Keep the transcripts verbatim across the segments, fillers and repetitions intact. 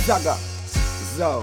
Zaga, zo.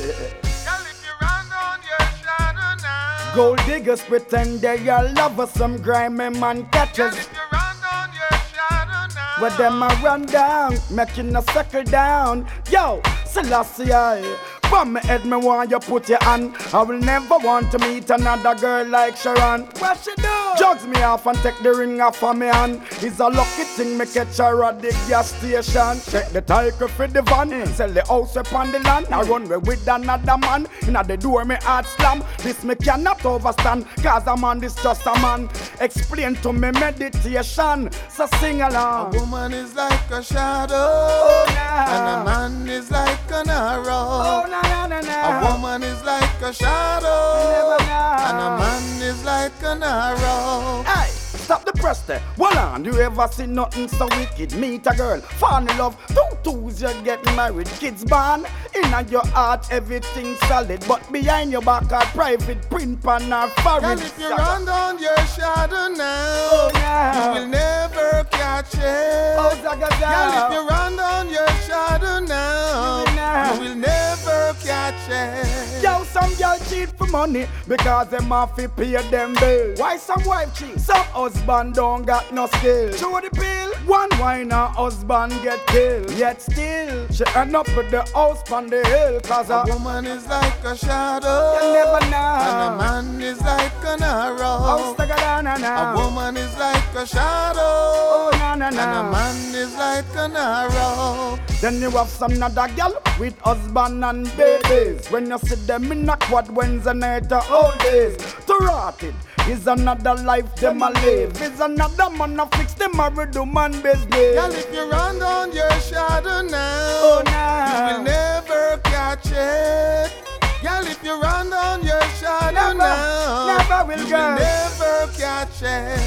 Girl, if you run down your shadow now. Gold diggers pretend they are lovers, some grimy man Girl, catches. if you run down your shadow now. Where them a run down, making a circle down. Yo, Selassie, I. From my head, me want you put your hand. I will never want to meet another girl like Sharon. What she do? Jugs me off and take the ring off of me hand. It's a lucky thing me catch her at the gas station. Check the title for the van, sell the house upon the land. I run away with another man. Inna the door me heart slam. This me cannot overstand, cause a man is just a man. Explain to me meditation, so sing along. A woman is like a shadow, Oh, nah. and a man is like an arrow. Oh, nah, nah, nah, nah. A woman is like a shadow, Never know. and a man is like an arrow. Hey, stop the press there. Hold on, you ever see nothing so wicked? Meet a girl, fall in love, two twos, you get married, kids born. In your heart, everything solid, but behind your back, a private print pan or Girl, foreign. if you run down your shadow now, Oh, nah. you will never catch it. Oh, zaga, zaga. Girl, if you run down your shadow now, You will not. you will never catch it. Yo, some girl cheat for money because them have to pay them bills. Why some wife cheat? Some husband don't got no skill. Show the pill. One wine her husband get killed. Yet still, she end up with the house on the hill. Cause A a woman is like a shadow, you never and a know. man is like an Oh, arrow. stagger down and A now. woman is like a shadow, Oh, na na and a na. man is like an arrow. Then you have some other girl with husband and babies. When you see them in a quad Wednesday night or all days. To rot it is another life them a live. Is another man a fix them married woman business. Girl, if you run down your shadow now, Oh, you nah. will never catch it. Girl, if you run down your shadow Never, now, never will, you girl. will never catch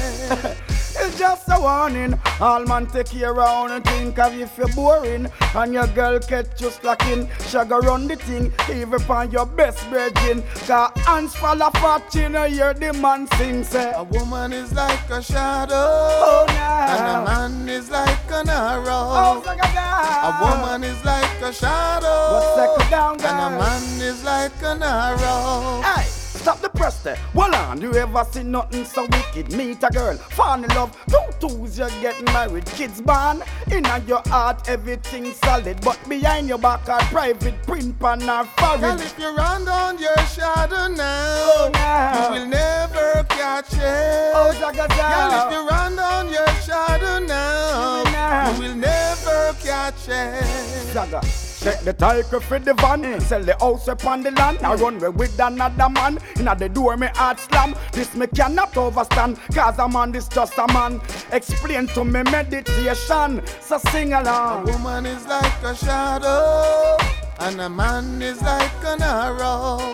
it. It's just a warning. All man take care of and think of if you're boring. And your girl catch you slacking. She go run the thing, even on your best virgin. Cause hands fall off, you know hear the man sing say. A woman is like a shadow, Oh, and a nah. man is like an arrow. Oh, zaga, zaga. A woman is like a shadow, But settle down, and a girl. man is like an arrow. Hey, stop the press there. Hold on, you ever see nothing so wicked? Meet a girl, fall in love, two twos, you get married, kids born. In your heart, everything solid, but behind your back, a private print pan or Girl, foreign. if you run down your shadow now, Oh, nah. you will never catch it. Oh, zaga, Girl, if zaga. you run down your shadow now, You will not. you will never catch it. Zaga. Check the title for the van, sell the house upon the land. I run away with another man. Inna the door me heart slam. This me cannot overstand, cause a man is just a man. Explain to me meditation, so sing A along. woman is like a shadow, and a man is like an arrow.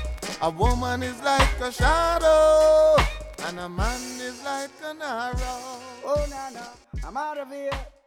A woman is like a shadow, and a man is like an arrow. Oh, na na, I'm out of here.